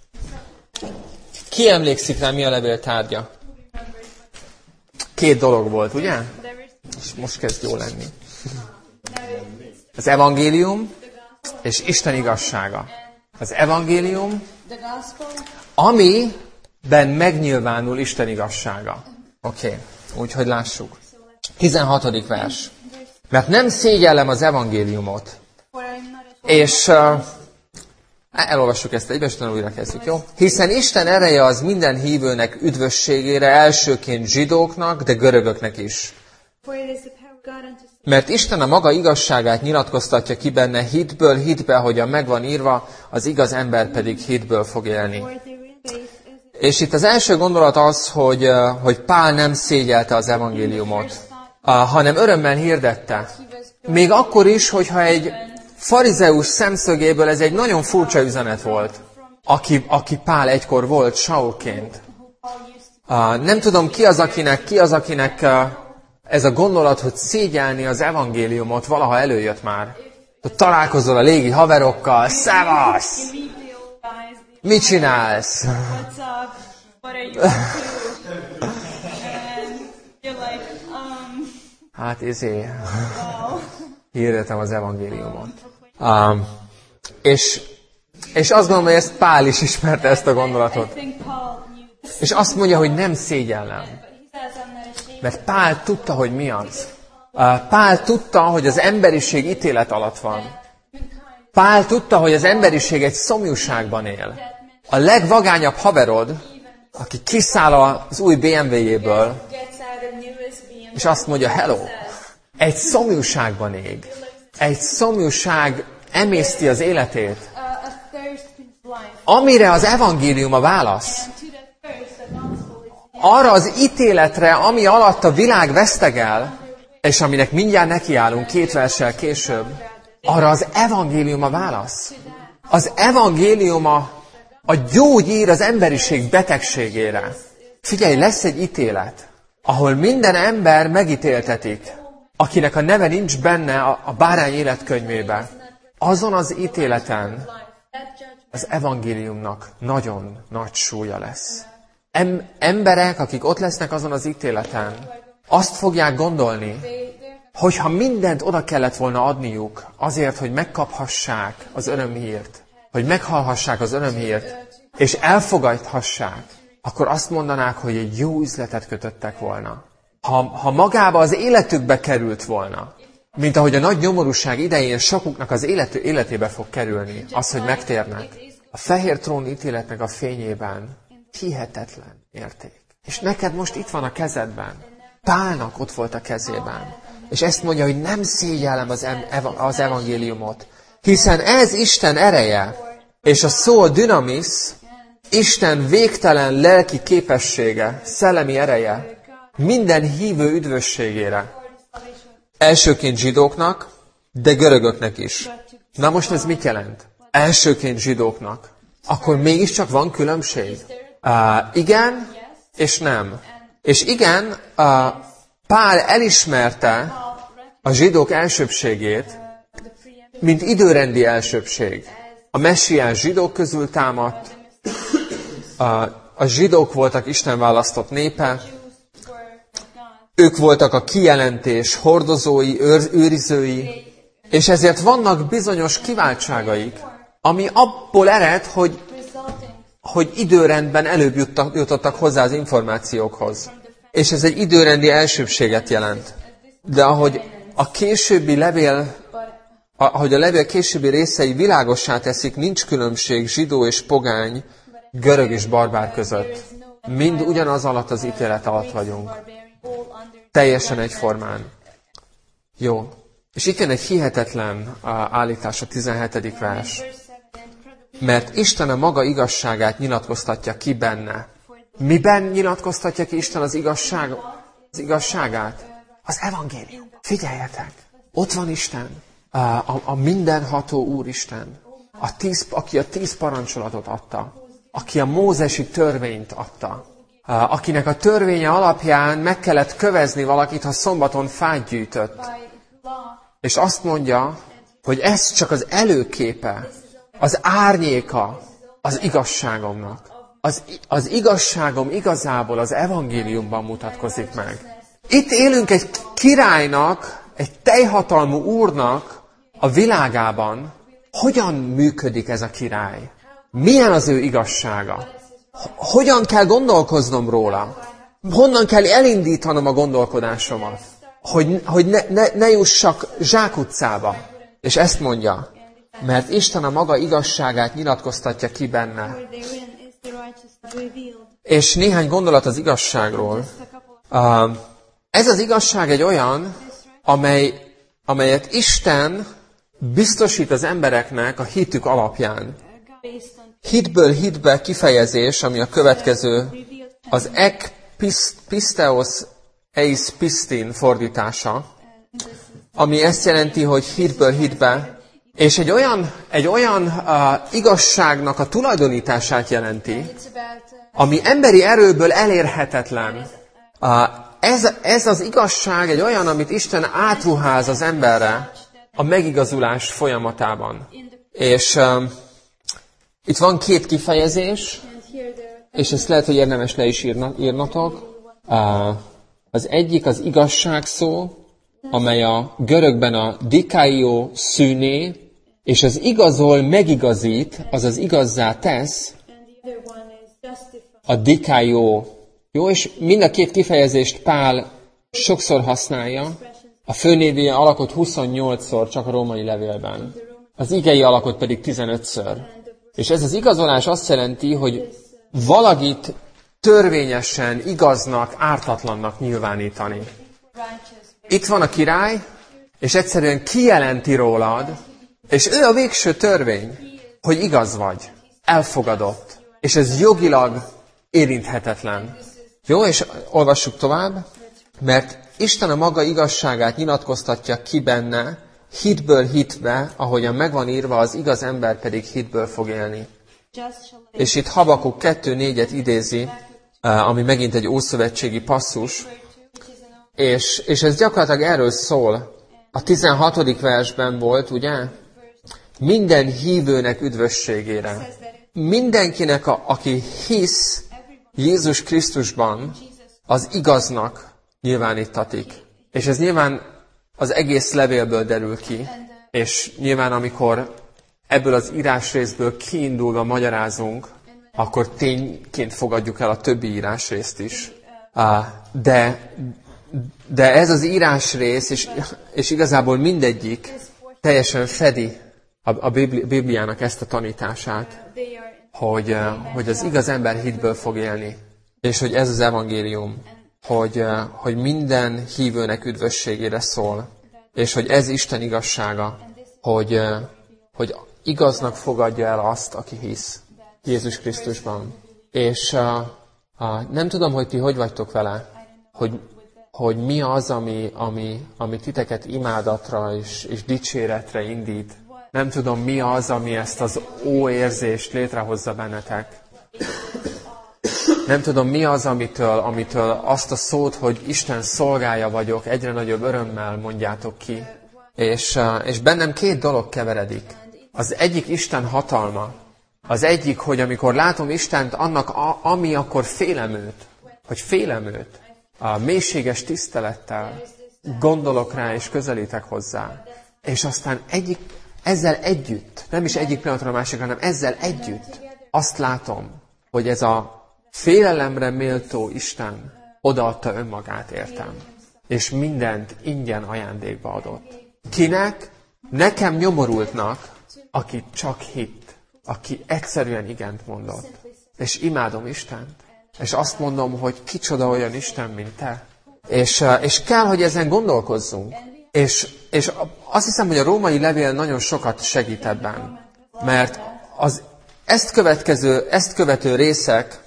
Ki emlékszik rá, mi a levél tárgya? 2 dolog volt, ugye? És most kezd jó lenni. Az evangélium és Isten igazsága. Az evangélium, amiben megnyilvánul Isten igazsága. Oké, úgyhogy lássuk. 16. vers. Mert nem szégyellem az evangéliumot. És elolvassuk ezt egybe, és újra kezdjük, jó? Hiszen Isten ereje az minden hívőnek üdvösségére, elsőként zsidóknak, de görögöknek is. Mert Isten a maga igazságát nyilatkoztatja ki benne hitből hitbe, ahogyan megvan írva, az igaz ember pedig hitből fog élni. És itt az első gondolat az, hogy Pál nem szégyelte az evangéliumot, hanem örömmel hirdette. Még akkor is, hogyha egy farizeus szemszögéből ez egy nagyon furcsa üzenet volt, aki Pál egykor volt Saulként. Nem tudom, ki az, akinek ez a gondolat, hogy szégyelni az evangéliumot valaha előjött már. Találkozol a légi haverokkal, szevasz! Mit csinálsz? Hát hirdetem az evangéliumot. És azt gondolom, hogy ezt Pál is ismerte, ezt a gondolatot. És azt mondja, hogy nem szégyellem. Mert Pál tudta, hogy mi az. Pál tudta, hogy az emberiség ítélet alatt van. Pál tudta, hogy az emberiség egy szomjúságban él. A legvagányabb haverod, aki kiszáll az új BMW-jéből, és azt mondja, hello, egy szomjúságban ég. Egy szomjúság emészti az életét. Amire az evangélium a válasz. Arra az ítéletre, ami alatt a világ vesztegel, és aminek mindjárt nekiállunk 2 verssel később, arra az evangélium a válasz. Az evangélium a gyógyír az emberiség betegségére. Figyelj, lesz egy ítélet, ahol minden ember megítéltetik, akinek a neve nincs benne a bárány életkönyvébe. Azon az ítéleten az evangéliumnak nagyon nagy súlya lesz. Emberek, akik ott lesznek azon az ítéleten, azt fogják gondolni, hogyha mindent oda kellett volna adniuk azért, hogy megkaphassák az örömhírt, hogy meghallhassák az örömhírt, és elfogadhassák, akkor azt mondanák, hogy egy jó üzletet kötöttek volna. Ha magába az életükbe került volna, mint ahogy a nagy nyomorúság idején sokuknak az életébe fog kerülni, az, hogy megtérnek, a fehér trón ítéletnek a fényében hihetetlen érték. És neked most itt van a kezedben. Pálnak ott volt a kezében. És ezt mondja, hogy nem szégyellem az evangéliumot, hiszen ez Isten ereje, és a szó dynamis, Isten végtelen lelki képessége, szellemi ereje, minden hívő üdvösségére. Elsőként zsidóknak, de görögöknek is. Na most ez mit jelent? Elsőként zsidóknak. Akkor mégiscsak van különbség? Igen, és nem. És igen, Pál elismerte a zsidók elsőbbségét, mint időrendi elsőbbség. A messiás zsidók közül támadt, a zsidók voltak Isten választott népe, ők voltak a kijelentés hordozói, őrizői, és ezért vannak bizonyos kiváltságaik, ami abból ered, hogy időrendben előbb jutottak hozzá az információkhoz. És ez egy időrendi elsőbséget jelent. De ahogy a későbbi levél ahogy a levél későbbi részei világossá teszik, nincs különbség zsidó és pogány, görög és barbár között. Mind ugyanaz alatt az ítélet alatt vagyunk. Teljesen egyformán. Jó. És itt jön egy hihetetlen állítás, a 17. vers. Mert Isten a maga igazságát nyilatkoztatja ki benne. Miben nyilatkoztatja ki Isten az igazságát? Az evangélium. Figyeljetek! Ott van Isten, a mindenható Úristen, aki a 10 parancsolatot adta, aki a mózesi törvényt adta, akinek a törvénye alapján meg kellett kövezni valakit, ha szombaton fát gyűjtött. És azt mondja, hogy ez csak az előképe, az árnyéka az igazságomnak. Az igazságom igazából az evangéliumban mutatkozik meg. Itt élünk egy királynak, egy teljhatalmú úrnak a világában. Hogyan működik ez a király? Milyen az ő igazsága? Hogyan kell gondolkoznom róla? Honnan kell elindítanom a gondolkodásomat? Hogy ne jussak zsákutcába. És ezt mondja, mert Isten a maga igazságát nyilatkoztatja ki benne. És néhány gondolat az igazságról. Ez az igazság egy olyan, amelyet Isten biztosít az embereknek a hitük alapján. Hitből hitbe kifejezés, ami a következő, az ek pisteos eis pistin fordítása, ami ezt jelenti, hogy hitből hitbe, és egy olyan igazságnak a tulajdonítását jelenti, ami emberi erőből elérhetetlen. Ez az igazság egy olyan, amit Isten átruház az emberre a megigazulás folyamatában. És itt van 2 kifejezés, és ezt lehet, hogy érdemes le is írnatok. Az egyik az igazság szó, amely a görögben a dikaio szűné, és az igazol megigazít, azaz igazzá tesz, a dikaio. Jó, és mind a 2 kifejezést Pál sokszor használja. A főnévje alakot 28-szor csak a római levélben. Az igei alakot pedig 15-ször. És ez az igazolás azt jelenti, hogy valakit törvényesen, igaznak, ártatlannak nyilvánítani. Itt van a király, és egyszerűen kijelenti rólad, és ő a végső törvény, hogy igaz vagy, elfogadott, és ez jogilag érinthetetlen. Jó, és olvassuk tovább, mert Isten a maga igazságát nyilatkoztatja ki benne, hitből hitve, ahogyan megvan írva, az igaz ember pedig hitből fog élni. És itt Habakuk 2:4-et idézi, ami megint egy ószövetségi passzus, és ez gyakorlatilag erről szól. A 16. versben volt, ugye? Minden hívőnek üdvösségére. Mindenkinek, aki hisz Jézus Krisztusban, az igaznak nyilvánítatik. És ez nyilván az egész levélből derül ki. És nyilván, amikor ebből az írásrészből kiindulva magyarázunk, akkor tényként fogadjuk el a többi írásrészt is. De ez az írásrész, és igazából mindegyik teljesen fedi a Bibliának ezt a tanítását, hogy az igaz ember hitből fog élni, és hogy ez az evangélium, hogy minden hívőnek üdvösségére szól, és hogy ez Isten igazsága, hogy igaznak fogadja el azt, aki hisz Jézus Krisztusban. És nem tudom, hogy ti hogy vagytok vele, hogy mi az, ami titeket imádatra és dicséretre indít. Nem tudom, mi az, ami ezt az óérzést létrehozza bennetek. Nem tudom, mi az, amitől azt a szót, hogy Isten szolgája vagyok, egyre nagyobb örömmel mondjátok ki. És bennem 2 dolog keveredik. Az egyik Isten hatalma. Az egyik, hogy amikor látom Istent, annak, ami akkor félem őt. Hogy félem őt. A mélységes tisztelettel gondolok rá, és közelítek hozzá. És aztán ezzel együtt, nem is egyik pillanatra a másik, hanem ezzel együtt azt látom, hogy ez a félelemre méltó Isten odaadta önmagát értem. És mindent ingyen ajándékba adott. Kinek? Nekem nyomorultnak, aki csak hitt, aki egyszerűen igent mondott. És imádom Istent. És azt mondom, hogy kicsoda olyan Isten, mint te. És kell, hogy ezen gondolkozzunk. És azt hiszem, hogy a római levél nagyon sokat segít ebben. Mert az ezt követő részek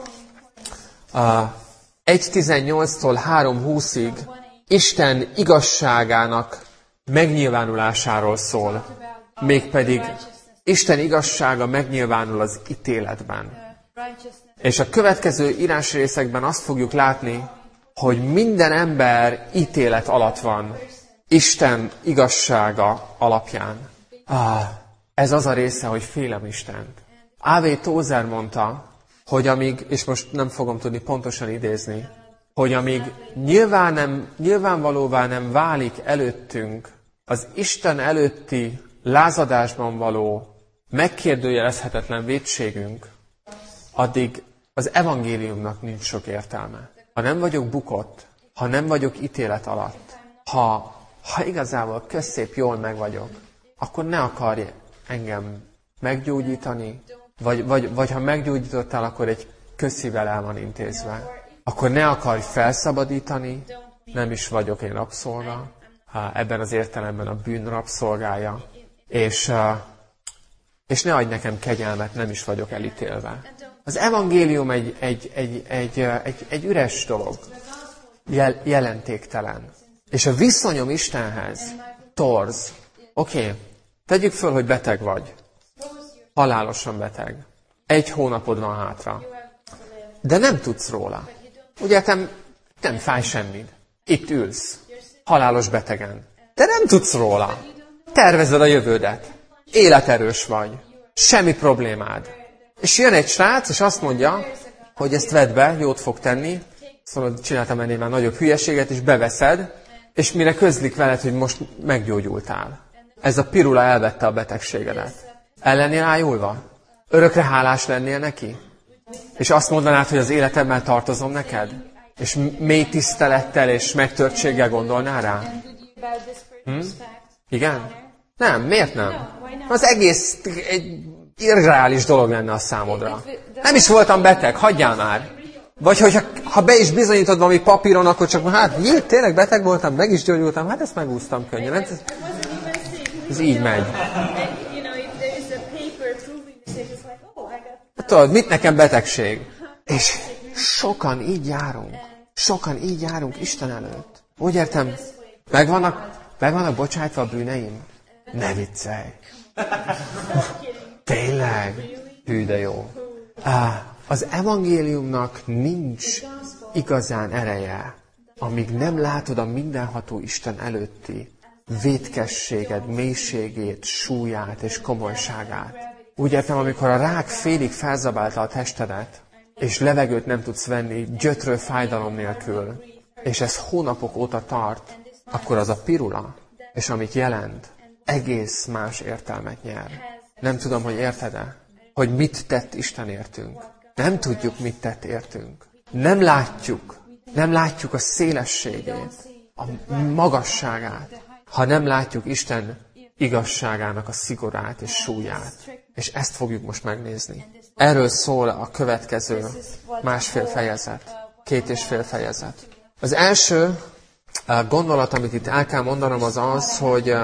1.18-tól 3.20-ig Isten igazságának megnyilvánulásáról szól. Mégpedig Isten igazsága megnyilvánul az ítéletben. És a következő írásrészekben azt fogjuk látni, hogy minden ember ítélet alatt van Isten igazsága alapján. Ez az a része, hogy félem Istent. A.W. Tozer mondta, hogy amíg, és most nem fogom tudni pontosan idézni, hogy amíg nyilvánvalóvá nem válik előttünk az Isten előtti lázadásban való megkérdőjelezhetetlen vétségünk, addig az evangéliumnak nincs sok értelme. Ha nem vagyok bukott, ha nem vagyok ítélet alatt, ha igazából közszép jól meg vagyok, akkor ne akarj engem meggyógyítani, vagy ha meggyógyítottál, akkor egy köszivel el van intézve. Akkor ne akarj felszabadítani, nem is vagyok én rabszolga, ebben az értelemben a bűn rabszolgája, és ne adj nekem kegyelmet, nem is vagyok elítélve. Az evangélium egy üres dolog, jelentéktelen. És a viszonyom Istenhez torz. Oké, tegyük föl, hogy beteg vagy. Halálosan beteg. 1 hónapod van hátra. De nem tudsz róla. Ugye nem fáj semmid. Itt ülsz. Halálos betegen. De nem tudsz róla. Tervezed a jövődet. Életerős vagy. Semmi problémád. És jön egy srác, és azt mondja, hogy ezt vedd be, jót fog tenni. Szóval csináltam ennél már nagyobb hülyeséget, és beveszed, és mire közlik veled, hogy most meggyógyultál. Ez a pirula elvette a betegségedet. El lennél ájulva? Örökre hálás lennél neki? És azt mondanád, hogy az életemmel tartozom neked? És mély tisztelettel és megtörtséggel gondolnál rá? Igen? Nem, miért nem? Az egész egy irreális dolog lenne a számodra. Nem is voltam beteg, hagyjál már! Vagy ha be is bizonyítod valami papíron, akkor csak, tényleg beteg voltam, meg is gyógyultam, ezt megúsztam könnyen. Ez így megy. Tudod, mit nekem betegség? És sokan így járunk Isten előtt. Úgy értem, meg vannak bocsájtva a bűneim? Ne viccelj. Tényleg? Hű, de jó. Az evangéliumnak nincs igazán ereje, amíg nem látod a mindenható Isten előtti vétkességed, mélységét, súlyát és komolyságát. Úgy értem, amikor a rák félig felzabálta a testedet, és levegőt nem tudsz venni gyötrő fájdalom nélkül, és ez hónapok óta tart, akkor az a pirula, és amit jelent, egész más értelmet nyer. Nem tudom, hogy érted-e, hogy mit tett Isten értünk. Nem tudjuk, mit tett értünk. Nem látjuk a szélességét, a magasságát, ha nem látjuk Isten igazságának a szigorát és súlyát. És ezt fogjuk most megnézni. Erről szól a következő 1,5 fejezet, 2,5 fejezet. Az első gondolat, amit itt el kell mondanom, az az,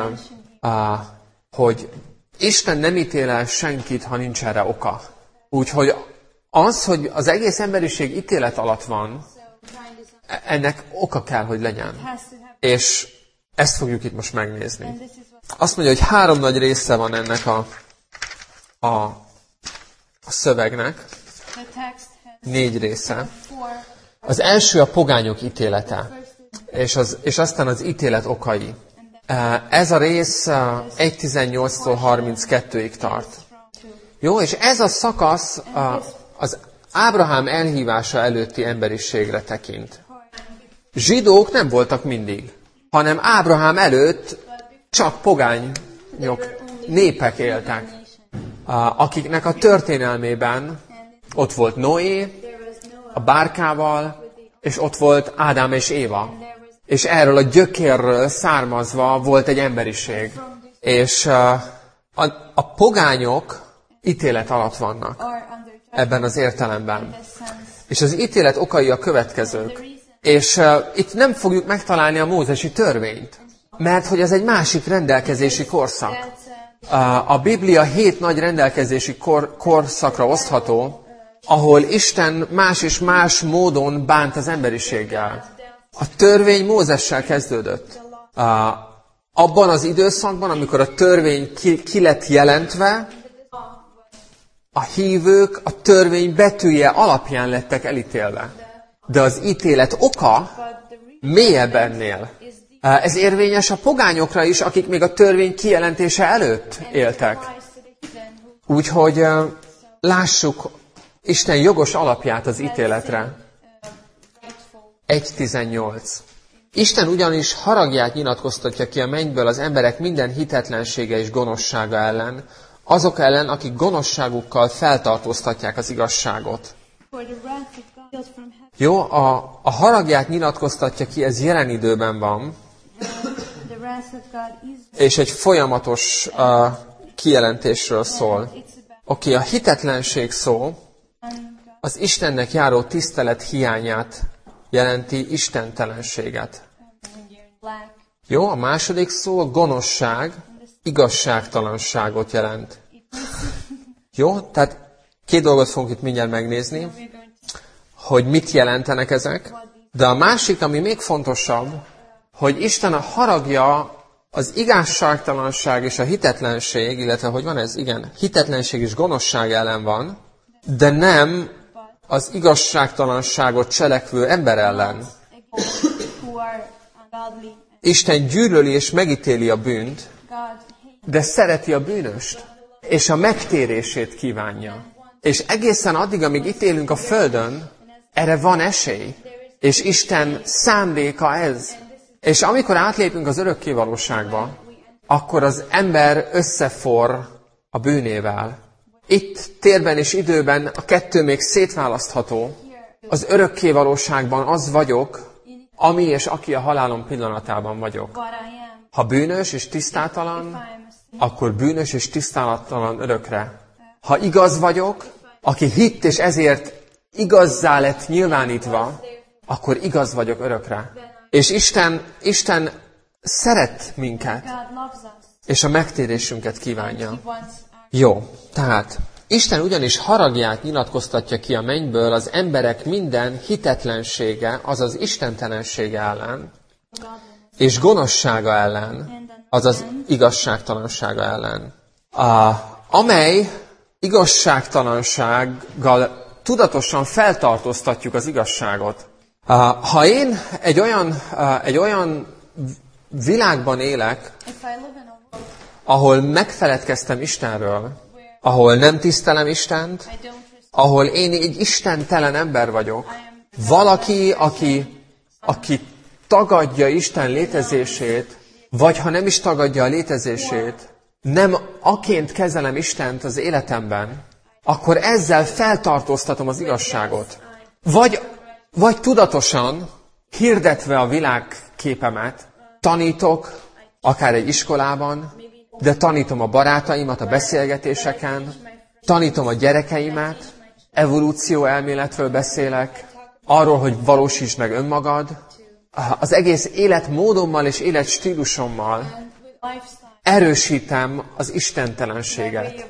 hogy Isten nem ítél el senkit, ha nincs erre oka. Úgyhogy az, hogy az egész emberiség ítélet alatt van, ennek oka kell, hogy legyen. És ezt fogjuk itt most megnézni. Azt mondja, hogy 3 nagy része van ennek a szövegnek. 4 része. Az első a pogányok ítélete, és aztán az ítélet okai. Ez a rész 1.18-tól 32-ig tart. Jó, és ez a szakasz az Ábrahám elhívása előtti emberiségre tekint. Zsidók nem voltak mindig, hanem Ábrahám előtt csak pogányok, népek éltek, akiknek a történelmében ott volt Noé, a bárkával, és ott volt Ádám és Éva. És erről a gyökérről származva volt egy emberiség. És a pogányok ítélet alatt vannak ebben az értelemben. És az ítélet okai a következők. És itt nem fogjuk megtalálni a mózesi törvényt, mert hogy ez egy másik rendelkezési korszak. A Biblia 7 nagy rendelkezési korszakra osztható, ahol Isten más és más módon bánt az emberiséggel. A törvény Mózessel kezdődött. Abban az időszakban, amikor a törvény ki lett jelentve, a hívők a törvény betűje alapján lettek elítélve. De az ítélet oka mélyebb ennél. Ez érvényes a pogányokra is, akik még a törvény kijelentése előtt éltek. Úgyhogy lássuk Isten jogos alapját az ítéletre. 1.18. Isten ugyanis haragját nyilatkoztatja ki a mennyből az emberek minden hitetlensége és gonoszsága ellen, azok ellen, akik gonoszságukkal feltartóztatják az igazságot. Jó, a haragját nyilatkoztatja ki, ez jelen időben van, és egy folyamatos kijelentésről szól. Oké, a hitetlenség szó az Istennek járó tisztelet hiányát jelenti, istentelenséget. Jó, a második szó a gonoszság, igazságtalanságot jelent. Jó, tehát 2 dolgot fogunk itt mindjárt megnézni, hogy mit jelentenek ezek, de a másik, ami még fontosabb, hogy Isten a haragja az igazságtalanság és a hitetlenség, illetve hogy van ez? Igen, hitetlenség és gonoszság ellen van, de nem az igazságtalanságot cselekvő ember ellen. Isten gyűlöli és megítéli a bűnt, de szereti a bűnöst, és a megtérését kívánja. És egészen addig, amíg itt élünk a Földön, erre van esély. És Isten szándéka ez. És amikor átlépünk az örökkévalóságba, akkor az ember összeforr a bűnével. Itt térben és időben a kettő még szétválasztható. Az örökkévalóságban az vagyok, ami és aki a halálom pillanatában vagyok. Ha bűnös és tisztátalan, akkor bűnös és tisztátalan örökre. Ha igaz vagyok, aki hitt és ezért igazzá lett nyilvánítva, akkor igaz vagyok örökre. És Isten szeret minket, és a megtérésünket kívánja. Jó, tehát Isten ugyanis haragját nyilatkoztatja ki a mennyből az emberek minden hitetlensége, azaz istentelensége ellen, és gonoszsága ellen, azaz igazságtalansága ellen. Amely igazságtalansággal tudatosan feltartóztatjuk az igazságot. Ha én egy olyan világban élek, ahol megfeledkeztem Istenről, ahol nem tisztelem Istent, ahol én egy istentelen ember vagyok, valaki, aki tagadja Isten létezését, vagy ha nem is tagadja a létezését, nem aként kezelem Istent az életemben, akkor ezzel feltartóztatom az igazságot. Vagy tudatosan, hirdetve a világképemet, tanítok, akár egy iskolában, de tanítom a barátaimat a beszélgetéseken, tanítom a gyerekeimet, evolúció elméletről beszélek, arról, hogy valósítsd meg önmagad, az egész életmódommal és életstílusommal erősítem az istentelenséget,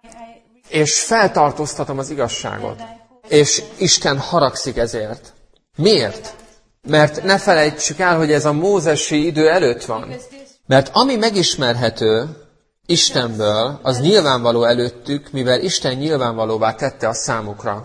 és feltartóztatom az igazságot. És Isten haragszik ezért. Miért? Mert ne felejtsük el, hogy ez a mózesi idő előtt van. Mert ami megismerhető Istenből, az nyilvánvaló előttük, mivel Isten nyilvánvalóvá tette a számukra.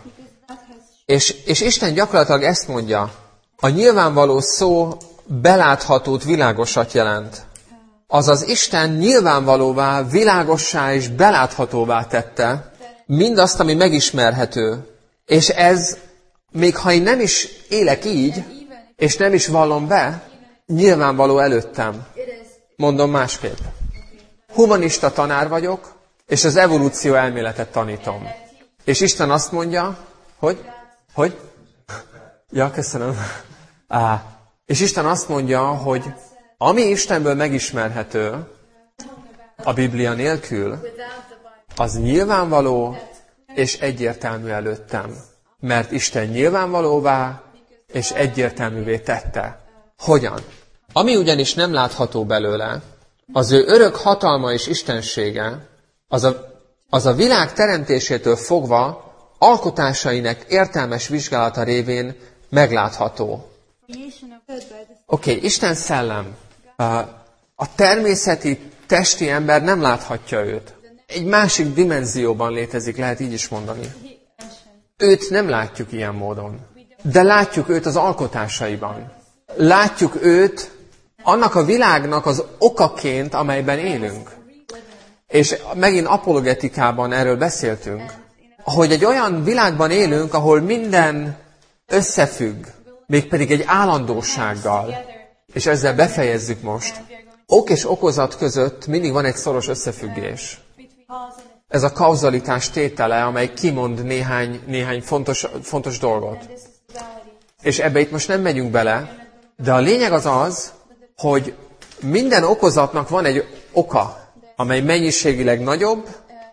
És Isten gyakorlatilag ezt mondja, a nyilvánvaló szó beláthatót, világosat jelent. Azaz Isten nyilvánvalóvá, világossá és beláthatóvá tette mindazt, ami megismerhető. És ez, még ha én nem is élek így, és nem is vallom be, nyilvánvaló előttem. Mondom másképp. Humanista tanár vagyok, és az evolúció elméletet tanítom. És Isten azt mondja, hogy? Ja, köszönöm. És Isten azt mondja, hogy ami Istenből megismerhető, a Biblia nélkül, az nyilvánvaló és egyértelmű előttem. Mert Isten nyilvánvalóvá és egyértelművé tette. Hogyan? Ami ugyanis nem látható belőle, az ő örök hatalma és istensége, az a világ teremtésétől fogva alkotásainak értelmes vizsgálata révén meglátható. Oké, Isten szellem. A természeti, testi ember nem láthatja őt. Egy másik dimenzióban létezik, lehet így is mondani. Őt nem látjuk ilyen módon. De látjuk őt az alkotásaiban. Látjuk őt annak a világnak az okaként, amelyben élünk. És megint apologetikában erről beszéltünk, hogy egy olyan világban élünk, ahol minden összefügg, mégpedig egy állandósággal, és ezzel befejezzük most. Ok és okozat között mindig van egy szoros összefüggés. Ez a kauzalitás tétele, amely kimond néhány fontos dolgot. És ebbe itt most nem megyünk bele, de a lényeg az, hogy minden okozatnak van egy oka, amely mennyiségileg nagyobb,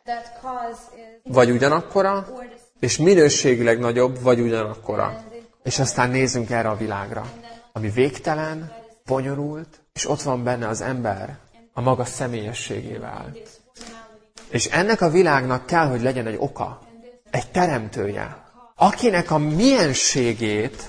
vagy ugyanakkora, és minőségileg nagyobb, vagy ugyanakkora. És aztán nézzünk erre a világra, ami végtelen, bonyolult, és ott van benne az ember a maga személyességével. És ennek a világnak kell, hogy legyen egy oka, egy teremtője, akinek a mienségét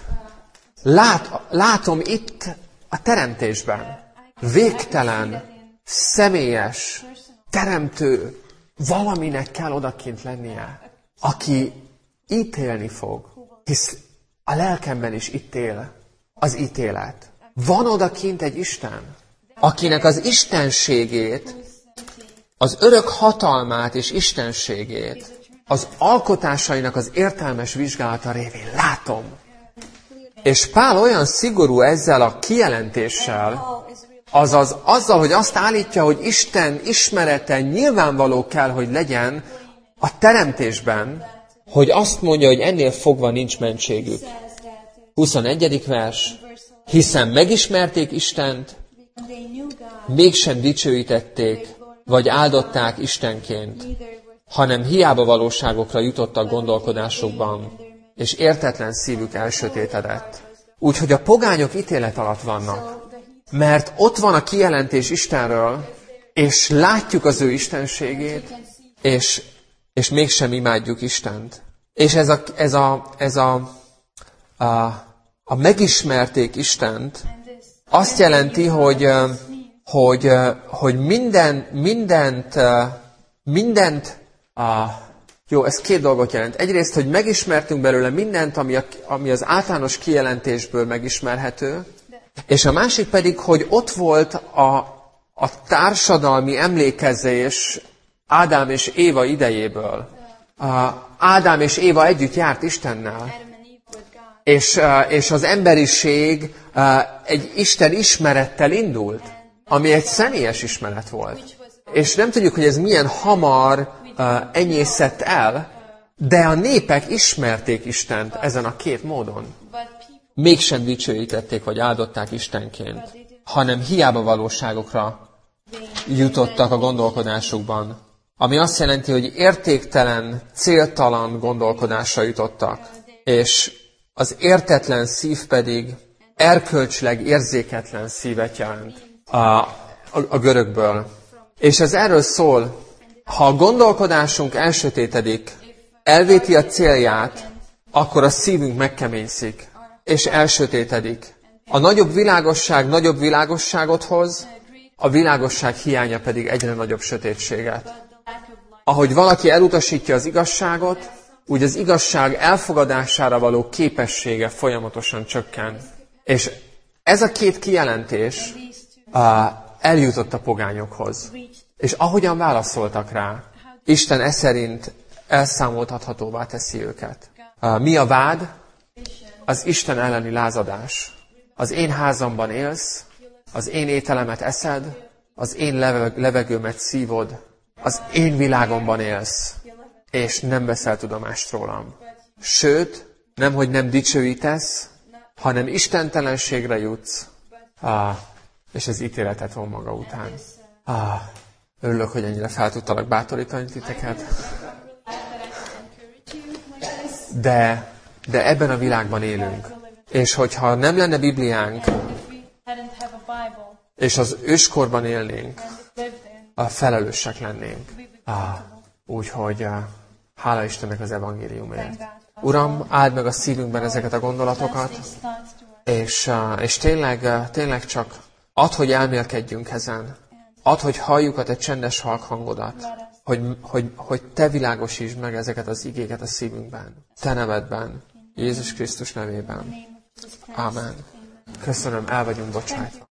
látom itt a teremtésben. Végtelen, személyes, teremtő, valaminek kell odakint lennie, aki ítélni fog, hisz a lelkemben is itt él az ítélet. Van odakint egy Isten, akinek az istenségét, az örök hatalmát és istenségét, az alkotásainak az értelmes vizsgálata révén látom. És Pál olyan szigorú ezzel a kijelentéssel, azaz azzal, hogy azt állítja, hogy Isten ismerete nyilvánvaló kell, hogy legyen a teremtésben, hogy azt mondja, hogy ennél fogva nincs mentségük. 21. vers. Hiszen megismerték Istent, mégsem dicsőítették, vagy áldották Istenként, hanem hiába valóságokra jutottak gondolkodásukban, és értetlen szívük elsötétedett. Úgyhogy a pogányok ítélet alatt vannak, mert ott van a kijelentés Istenről, és látjuk az ő istenségét, és mégsem imádjuk Istent. És a megismerték Istent azt jelenti, hogy mindent jó, ez két dolgot jelent. Egyrészt, hogy megismertünk belőle mindent, ami az általános kijelentésből megismerhető, és a másik pedig, hogy ott volt a társadalmi emlékezés Ádám és Éva idejéből. Ádám és Éva együtt járt Istennel. És az emberiség egy Isten ismerettel indult, ami egy személyes ismeret volt. És nem tudjuk, hogy ez milyen hamar enyészett el, de a népek ismerték Istent ezen a két módon. Mégsem dicsőítették, vagy áldották Istenként, hanem hiába valóságokra jutottak a gondolkodásukban. Ami azt jelenti, hogy értéktelen, céltalan gondolkodásra jutottak. És az értetlen szív pedig erkölcsileg érzéketlen szívet jelent a görögből. És ez erről szól, ha a gondolkodásunk elsötétedik, elvéti a célját, akkor a szívünk megkeményszik, és elsötétedik. A nagyobb világosságot hoz, a világosság hiánya pedig egyre nagyobb sötétséget. Ahogy valaki elutasítja az igazságot, úgy az igazság elfogadására való képessége folyamatosan csökken. És ez a két kijelentés eljutott a pogányokhoz. És ahogyan válaszoltak rá, Isten e szerint elszámoltathatóvá teszi őket. Mi a vád? Az Isten elleni lázadás. Az én házamban élsz, az én ételemet eszed, az én levegőmet szívod, az én világomban élsz, és nem veszel tudomást rólam. Sőt, nemhogy nem dicsőítesz, hanem istentelenségre jutsz, és az ítéletet von maga után. Örülök, hogy ennyire fel tudtalak bátorítani titeket. De ebben a világban élünk. És hogyha nem lenne Bibliánk, és az őskorban élnénk, felelősek lennénk. Úgyhogy hála Istennek az evangéliumért. Uram, áld meg a szívünkben ezeket a gondolatokat, és tényleg csak add, hogy elmélkedjünk ezen. Add, hogy halljuk a te csendes halk hangodat. Hogy te világosítsd meg ezeket az igéket a szívünkben. Te nevedben. Jézus Krisztus nevében. Ámen. Köszönöm, el vagyunk bocsájtva.